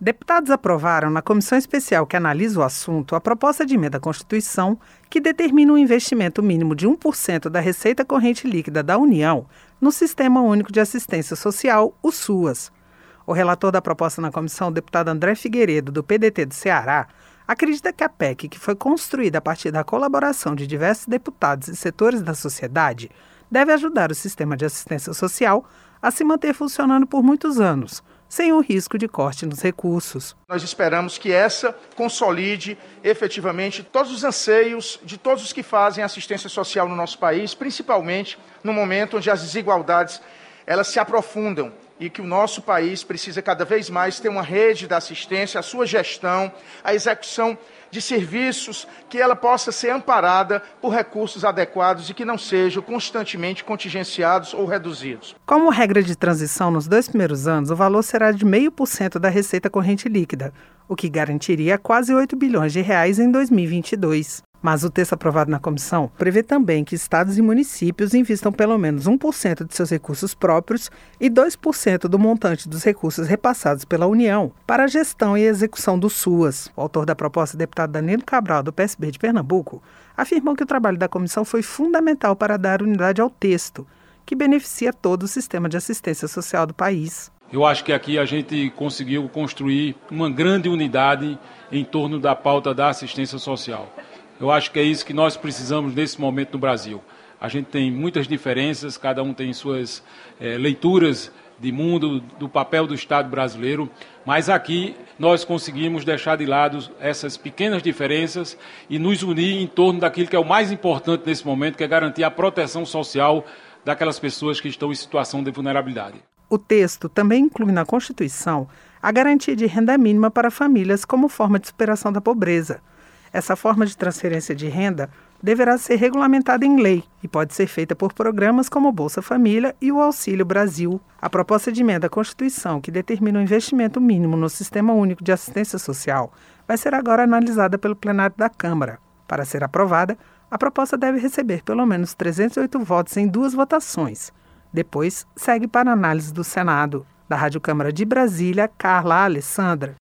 Deputados aprovaram na comissão especial que analisa o assunto a proposta de emenda à Constituição que determina um investimento mínimo de 1% da receita corrente líquida da União no Sistema Único de Assistência Social, o SUAS. O relator da proposta na comissão, o deputado André Figueiredo, do PDT do Ceará, acredita que a PEC, que foi construída a partir da colaboração de diversos deputados e setores da sociedade, deve ajudar o sistema de assistência social a se manter funcionando por muitos anos, sem o risco de corte nos recursos. Nós esperamos que essa consolide efetivamente todos os anseios de todos os que fazem assistência social no nosso país, principalmente no momento onde as desigualdades elas se aprofundam e que o nosso país precisa cada vez mais ter uma rede da assistência, a sua gestão, a execução de serviços, que ela possa ser amparada por recursos adequados e que não sejam constantemente contingenciados ou reduzidos. Como regra de transição, nos 2 primeiros anos, o valor será de 0,5% da receita corrente líquida, o que garantiria quase R$ 8 bilhões em 2022. Mas o texto aprovado na comissão prevê também que estados e municípios investam pelo menos 1% de seus recursos próprios e 2% do montante dos recursos repassados pela União para a gestão e execução do SUAS. O autor da proposta, o deputado Danilo Cabral, do PSB de Pernambuco, afirmou que o trabalho da comissão foi fundamental para dar unidade ao texto, que beneficia todo o sistema de assistência social do país. Eu acho que aqui a gente conseguiu construir uma grande unidade em torno da pauta da assistência social. Eu acho que é isso que nós precisamos nesse momento no Brasil. A gente tem muitas diferenças, cada um tem suas leituras de mundo, do papel do Estado brasileiro, mas aqui nós conseguimos deixar de lado essas pequenas diferenças e nos unir em torno daquilo que é o mais importante nesse momento, que é garantir a proteção social daquelas pessoas que estão em situação de vulnerabilidade. O texto também inclui na Constituição a garantia de renda mínima para famílias como forma de superação da pobreza. Essa forma de transferência de renda deverá ser regulamentada em lei e pode ser feita por programas como o Bolsa Família e o Auxílio Brasil. A proposta de emenda à Constituição, que determina o investimento mínimo no Sistema Único de Assistência Social, vai ser agora analisada pelo plenário da Câmara. Para ser aprovada, a proposta deve receber pelo menos 308 votos em 2 votações. Depois, segue para análise do Senado. Da Rádio Câmara de Brasília, Carla Alessandra.